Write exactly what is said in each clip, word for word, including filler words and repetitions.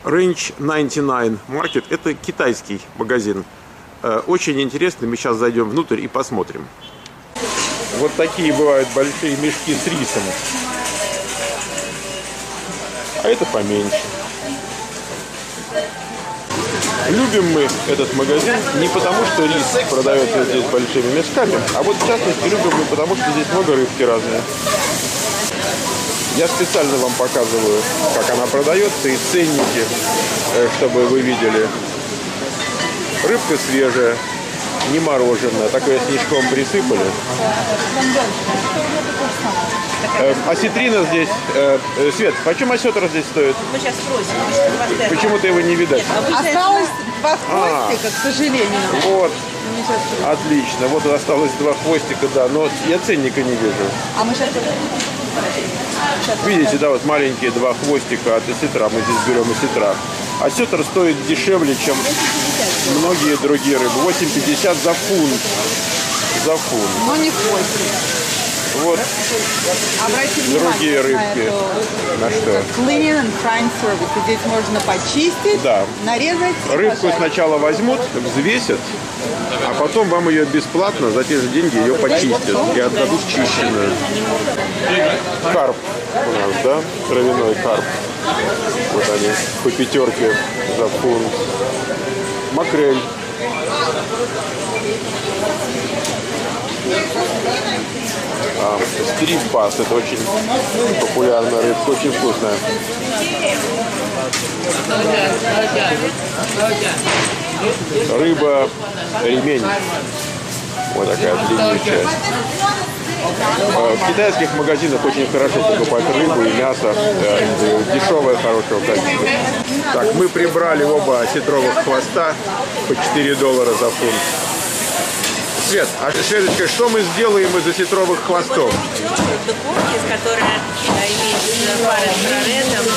Range девяносто девять Market – это китайский магазин. Очень интересно, мы сейчас зайдем внутрь и посмотрим. Вот такие бывают большие мешки с рисом. А это поменьше. Любим мы этот магазин не потому, что рис продается здесь большими мешками, а вот в частности любим мы потому, что здесь много рыбки разные. Я специально вам показываю, как она продается, и ценники, чтобы вы видели. Рыбка свежая, не мороженая, такое снежком присыпали. Осетрина здесь... Э, Свет, почем осетр здесь стоит? Мы сейчас спросим. Почему-то его не видать. Осталось два хвостика, к сожалению. Вот. Отлично. Вот осталось два хвостика, да. Но я ценника не вижу. А мы сейчас... Видите, да, вот маленькие два хвостика от осетра. Мы здесь берем осетра. Осетр стоит дешевле, чем многие другие рыбы. восемь пятьдесят за фунт. За фунт. Но не хвостик. Вот обратите другие рыбки. На, на что? Clean and frying service. Здесь можно почистить, да. нарезать. Рыбку пожарить. Сначала возьмут, взвесят, а потом вам ее бесплатно за те же деньги ее почистят и отдадут чищенную. Карп у нас, да? Травяной карп. Вот они по пятерке за фунт. Макрель. А, стрит-бас, это очень популярная рыбка, очень вкусная. Рыба ремень. Вот такая длинная часть. В китайских магазинах очень хорошо покупать рыбу и мясо. Дешевое, хорошего качества. Так, мы прибрали оба осетровых хвоста по четыре доллара за фунт. Свет, а Светочка, что мы сделаем из осетровых хвостов? В духовке, которая имеет пар инфраредом,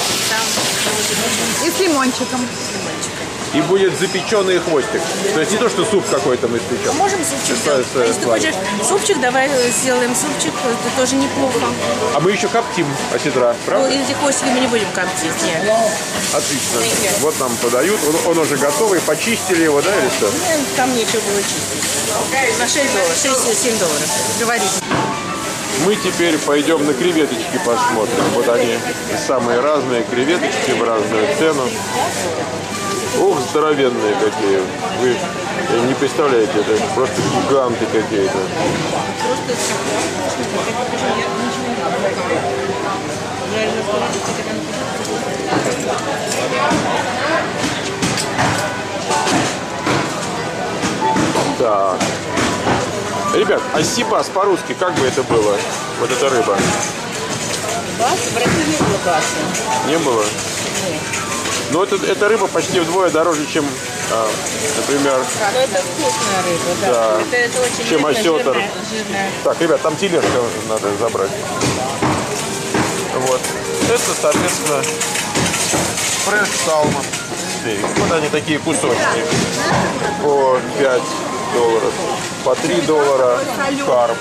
и с лимончиком. И будет запеченный хвостик. То есть не то, что суп какой-то мы испечем. Можем супчик сделать. Если ты хочешь супчик, давай сделаем супчик. Это тоже неплохо. А мы еще коптим осетра, правда? Ну, если хвостики мы не будем коптить, нет. Отлично. Вот нам подают. Он, он уже готовый. Почистили его, да, или что? Нет, там нечего было чистить. На шесть долларов, шесть-семь долларов. Говорите. Мы теперь пойдем на креветочки посмотрим. Вот они, самые разные креветочки в разную цену. Ох, здоровенные какие. Вы не представляете, это просто гиганты какие-то. Так. Ребят, а сибас по-русски, как бы это было? Вот эта рыба. Бас? В России не было баса. Не было? Нет. Но это, эта рыба почти вдвое дороже, чем, а, например... Но это вкусная рыба, да. Да. Это, это очень чем жирная, осетр. жирная, жирная. Так, ребят, там тележка надо забрать. Вот. Это, соответственно, фреш салмон. Вот они такие кусочки. По пять долларов. По три доллара карп.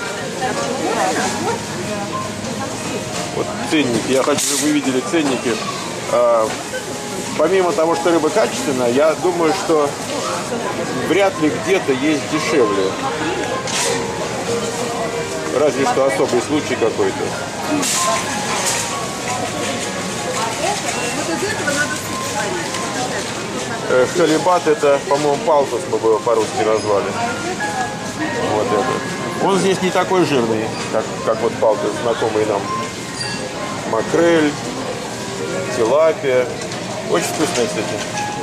Вот ценники. Я хочу, чтобы вы видели ценники. А, помимо того, что рыба качественная, я думаю, что вряд ли где-то есть дешевле. Разве что особый случай какой-то. Халибат, это, по-моему, палтус, мы бы его по-русски назвали. Вот это. Он здесь не такой жирный, как, как вот палтус, знакомый нам. Макрель, тилапия. Очень вкусная, кстати.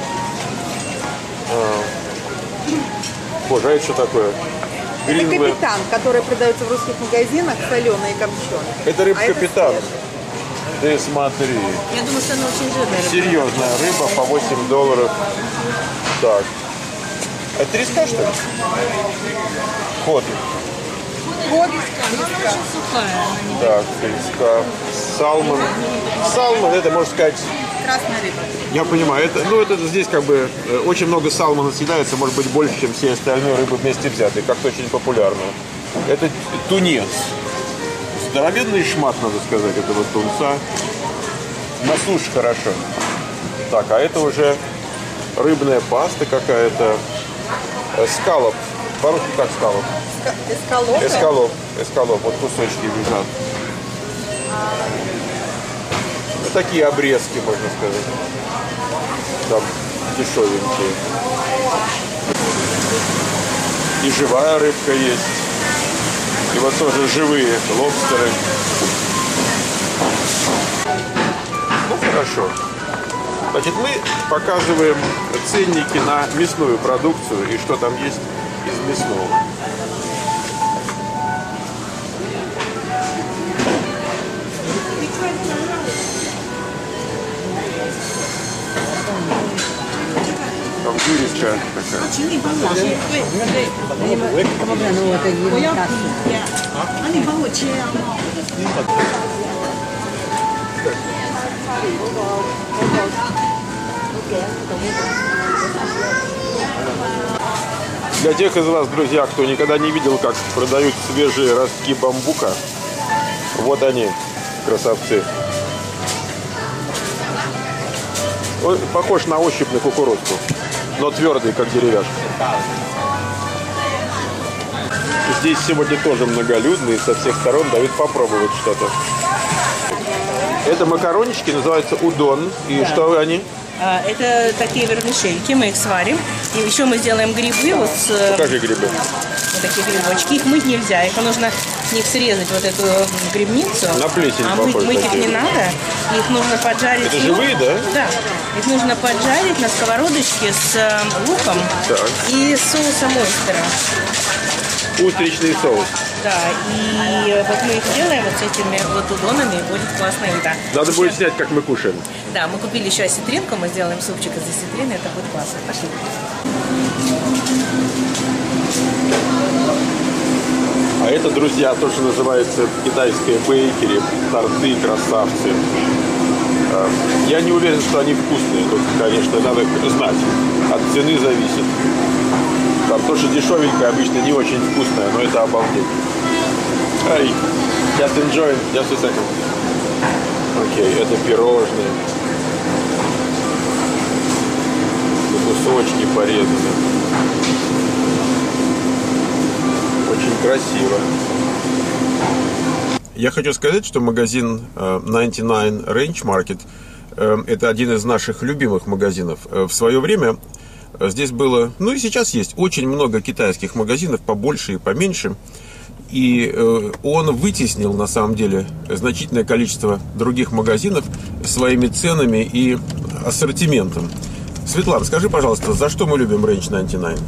А. Боже, а это что такое? Это капитан, который продается в русских магазинах, соленый и копченый. Это рыба-капитан. Ты смотри. Я думаю, что она очень жирная рыба. Серьезная рыба по восемь долларов. Так. Это треска, что ли? Ход. Ход. Она очень сухая. Так, треска. Салмон. Салмон, это, можно сказать... Красная рыба. Я понимаю. Это, ну, это здесь как бы очень много салмона съедается, может быть, больше, чем все остальные рыбы вместе взятые. Как-то очень популярно. Это тунец. Здоровенный шмат, надо сказать, этого тунца. На суше хорошо. Так, а это уже рыбная паста какая-то. Эскалоп. По-русски как скалоп? Эскалоп. Эскалоп. Эскалоп. Вот кусочки лежат. Вот такие обрезки, можно сказать. Там дешевенькие. И живая рыбка есть. И вот тоже живые лобстеры. Ну, хорошо. Значит, мы показываем ценники на мясную продукцию и что там есть из мясного. Там вырезка такая. Для тех из вас, друзья, кто никогда не видел, как продают свежие ростки бамбука, вот они, красавцы. Он похож на ощупь на кукурузку, но твердый, как деревяшка. Здесь сегодня тоже многолюдно, и со всех сторон дают попробовать что-то. Это макарончики, называются удон. И да. Что они? Это такие вермишельки, мы их сварим. И еще мы сделаем грибы. Вот с... Покажи грибы. Вот такие грибочки. Их мыть нельзя. Их нужно с них срезать вот эту грибницу. На плесень а мыть, мыть их не надо. Их нужно поджарить. Это живые, да? Да. Их нужно поджарить на сковородочке с луком так. и соусом ойстера. Устричный соус. Да, и вот мы их делаем вот с этими вот удонами, и будет классная еда. Надо будет снять, как мы кушаем. Да, мы купили еще осетринку, мы сделаем супчик из осетрины, это будет классно. Пошли. А это, друзья, то, что называется китайские бейкери, торты, красавцы. Я не уверен, что они вкусные. Тут, конечно, надо знать. От цены зависит. Там то, что дешевенькое, обычно не очень вкусное, но это обалдеть. Ай, just enjoy, just a second. Окей, okay, это пирожные. Кусочки порезаны. Очень красиво. Я хочу сказать, что магазин девяносто девять Range Market это один из наших любимых магазинов. В свое время здесь было, ну и сейчас есть, очень много китайских магазинов, побольше и поменьше. И он вытеснил, на самом деле, значительное количество других магазинов своими ценами и ассортиментом. Светлана, скажи, пожалуйста, за что мы любим Range девяносто девять?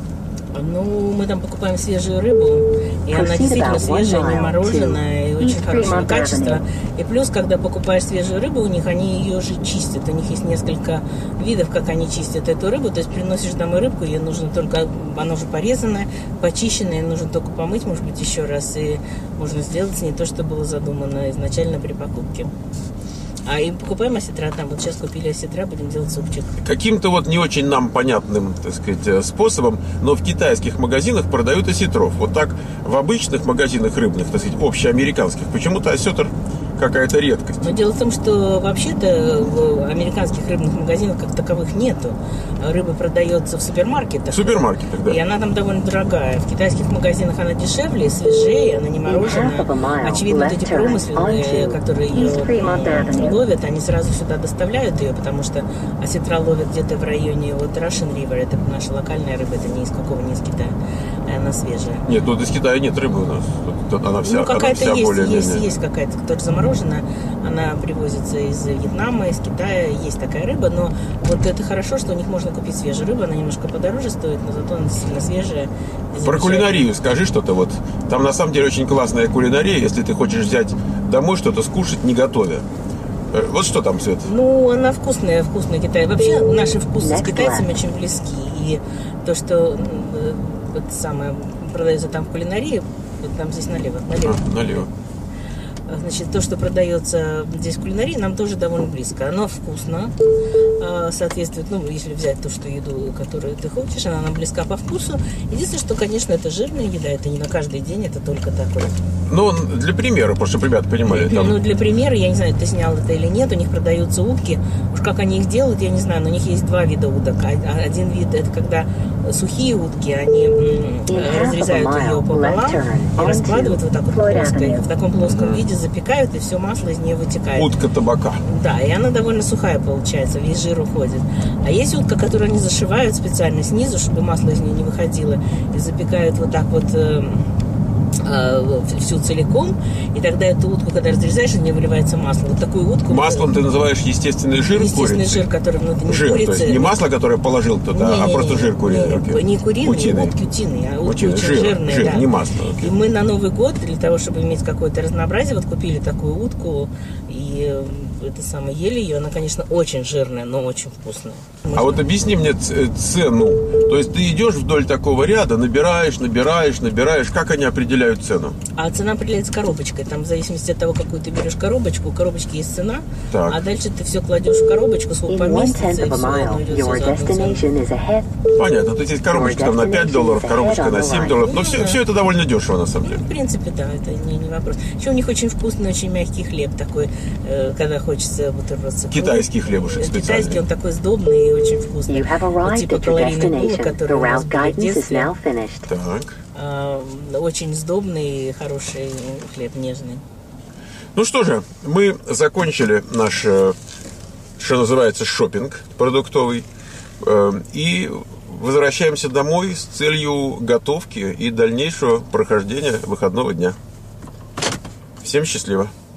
Ну, мы там покупаем свежую рыбу, и она действительно свежая, не мороженая, и очень хорошего качества. И плюс, когда покупаешь свежую рыбу, у них они ее же чистят. У них есть несколько видов, как они чистят эту рыбу. То есть приносишь домой рыбку, ее нужно только, она уже порезанная, почищенная, нужно только помыть, может быть, еще раз. И можно сделать с ней то, что было задумано изначально при покупке. А и покупаем осетра там. Вот сейчас купили осетра, будем делать супчик. Каким-то вот не очень нам понятным, так сказать, способом, но в китайских магазинах продают осетров. Вот так в обычных магазинах рыбных, так сказать, общеамериканских, почему-то осетр какая-то редкость. Но дело в том, что вообще-то в американских рыбных магазинах как таковых нету. Рыба продается в супермаркетах. В супермаркетах, да. И она там довольно дорогая. В китайских магазинах она дешевле, свежее, она не мороженая. Очевидно, вот эти промысленные, которые ее ловят, они сразу сюда доставляют ее, потому что осетра ловят где-то в районе вот Russian River. Это наша локальная рыба, это не из какого, не из Китая. Она свежая. Нет, тут из Китая нет рыбы у нас. Тут она вся, ну, какая-то она вся есть, более-менее. есть, есть какая-то, которая замороженная. Она привозится из Вьетнама, из Китая. Есть такая рыба, но вот это хорошо, что у них можно купить свежую рыбу. Она немножко подороже стоит, но зато она действительно свежая. Про кулинарию скажи что-то вот. Там на самом деле очень классная кулинария, если ты хочешь взять домой что-то скушать, не готовя. Вот что там, Свет? Ну, она вкусная, вкусная Китай. Вообще, наши вкусы с китайцами очень близки. И то, что вот самое продается там в кулинарии, вот там здесь налево. Налево. А, налево. Значит, то, что продается здесь в кулинарии, нам тоже довольно близко. Оно вкусно, соответствует, ну, если взять ту, что еду, которую ты хочешь, она нам близка по вкусу. Единственное, что, конечно, это жирная еда, это не на каждый день, это только так вот. Ну, для примера, потому что ребята понимали. Там... Ну, для примера, я не знаю, ты снял это или нет, у них продаются утки. Уж как они их делают, я не знаю, но у них есть два вида уток. Один вид, это когда сухие утки, они разрезают ее пополам и раскладывают вот так вот плоско. И в таком плоском виде запекают, и все масло из нее вытекает. Утка табака. Да, и она довольно сухая получается, весь жир уходит. А есть утка, которую они зашивают специально снизу, чтобы масло из нее не выходило, и запекают вот так вот э, э, всю целиком, и тогда эту утку, когда разрезаешь, из нее выливается масло. Вот такую утку... Маслом ты называешь естественный жир Естественный курицы? жир, который внутри жир, курицы. То есть не масло, которое положил туда, не, а не, просто не, жир курицы. Не, не куриные, утиные. утки утиные, а утки Утиные. очень Жир, жирные. жир, да. не масло. Окей. И мы на Новый год, для того, чтобы иметь какое-то разнообразие, вот купили такую утку, и это самое, ели ее. Она, конечно, очень жирная, но очень вкусная. Можно... А вот объясни мне цену. То есть ты идешь вдоль такого ряда, набираешь, набираешь, набираешь. Как они определяют цену? А цена определяется коробочкой. Там в зависимости от того, какую ты берешь коробочку, у коробочки есть цена. Так. А дальше ты все кладешь в коробочку, сколько поместится, и все, оно идет все за одну цену. Понятно. То есть есть коробочка там на пять долларов, коробочка на семь долларов. Но все, все это довольно дешево на самом деле. В принципе, да, это не, не вопрос. Еще у них очень вкусный, очень мягкий хлеб такой, э, когда хочется бутерброд с икрой. Китайский хлебушек специальный. Китайский, он такой сдобный и очень вкусный. Вот типа калорийный булок, который у нас был в детстве. Так. Э, очень сдобный, хороший хлеб, нежный. Ну что же, мы закончили наш, что называется, шопинг продуктовый. И возвращаемся домой с целью готовки и дальнейшего прохождения выходного дня. Всем счастливо!